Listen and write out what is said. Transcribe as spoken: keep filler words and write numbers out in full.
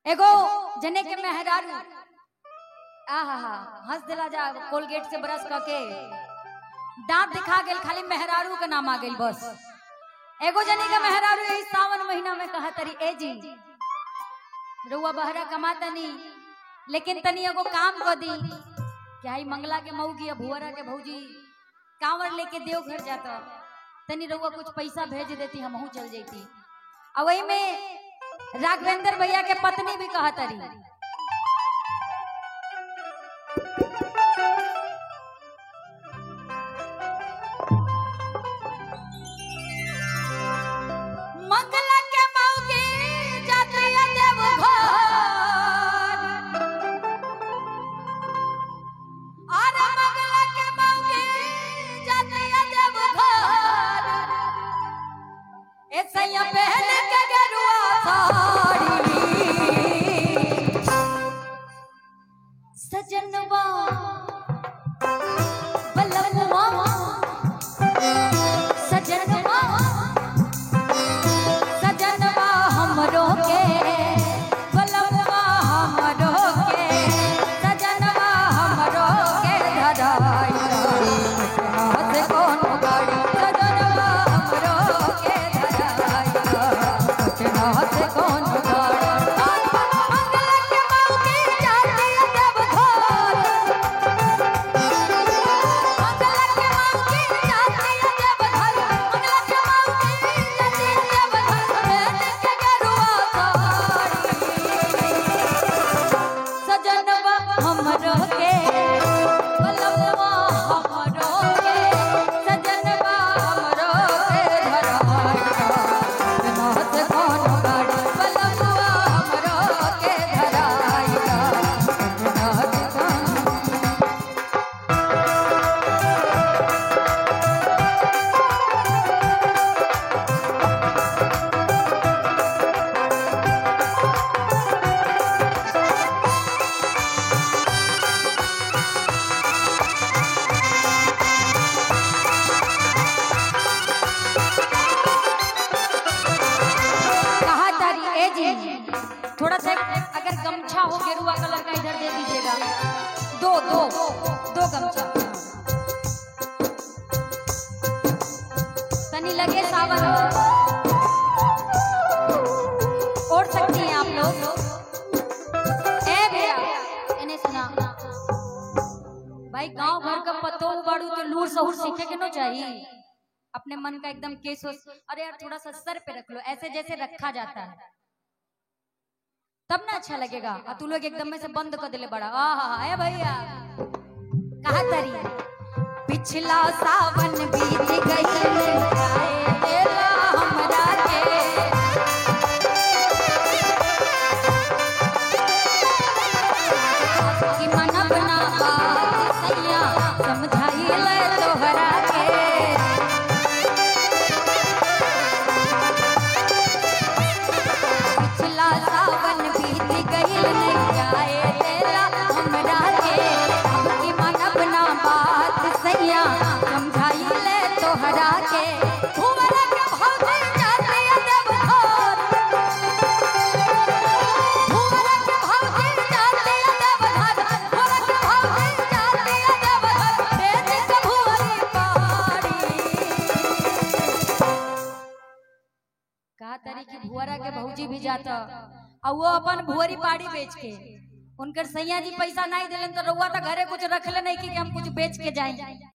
एगो जने के मेहरारू आहा हा हंस दिला जा कोलगेट से ब्रश करके दांत दिखा गेल, खाली मेहरारू का नाम आ गेल बस। एगो जने के मेहरारू यही सावन महीना में कहा तरी ए जी रुआ बहरा कमाता नहीं, लेकिन तनी एगो काम कर दी क्या ही मंगला के मऊ की भुअरा के भौजी कांवर लेके देवघर जाता, तनी रुआ कुछ पैसा भेज देती हम चल जाती। और वही में राघवेंद्र भैया के पत्नी भी कहा तरी मंगला के मौगी जाती है देवघर, और मंगला के मौगी जाती है देवघर, ऐसे या पहन के गेरुआ साड़ी सजनवा बलवा सजनवा सजनवा हमरो के बलवा हमरो के सजनवा हमरो के धराई हाथ कौन गाड़ी सजनवा हमरो के धराई हाथ कौन गाड़ी मंगला के मौगी जाती है देवघर, मंगला के मौगी जाती है देवघर, मंगला के मौगी जाती है देवघर, पहन के गेरुआ साड़ी सजनवा हमरो के बलवा हमरो के सजनवा हमरो के धराई हाथ कौन गाड़ी बलवा हमरो के धराई हाथ कौन। कहा तारी ए जी थोड़ा सा अगर गमछा हो गेरुआ कलर का इधर दे दीजिएगा, दो दो दो गमछा तनी लगे सावन ओढ़ सकती हैं आप लोग। ए भैया इन्हें सुना भाई, गांव भर का पतो उबाड़ू तो लूर सहूर सीखे के नो चाहिए, अपने मन का एकदम केस हो। अरे यार थोड़ा सा सर पे रख लो, ऐसे जैसे रखा जाता है तब ना अच्छा लगेगा। और तू लोग एकदम में से बंद कर दिले बड़ा आहा ए भैया कहा तरी पिछला सावन बीत गई देला हमरा के कि मन बना बात सैया समझाई ले तोहरा के पिछला सावन बीत गइल नहीं जाए तेरा हमरा के कि मन बना बात सैया समझाई ले तोहरा के भुवरा के भौजी जाती है देवघर, भुवरा के भौजी जाती है देवघर, भुवरा के भौजी जाती है देवघर, भेज के भुवरी पाड़ी कहा तारी की भुअरा के भौजी भी जाता और वो अपन भुअरी पाड़ी बेच के उनकर सैया जी पैसा नहीं दिलन तो रउआ तो घरे कुछ रखले नहीं कि हम कुछ बेच के जाए।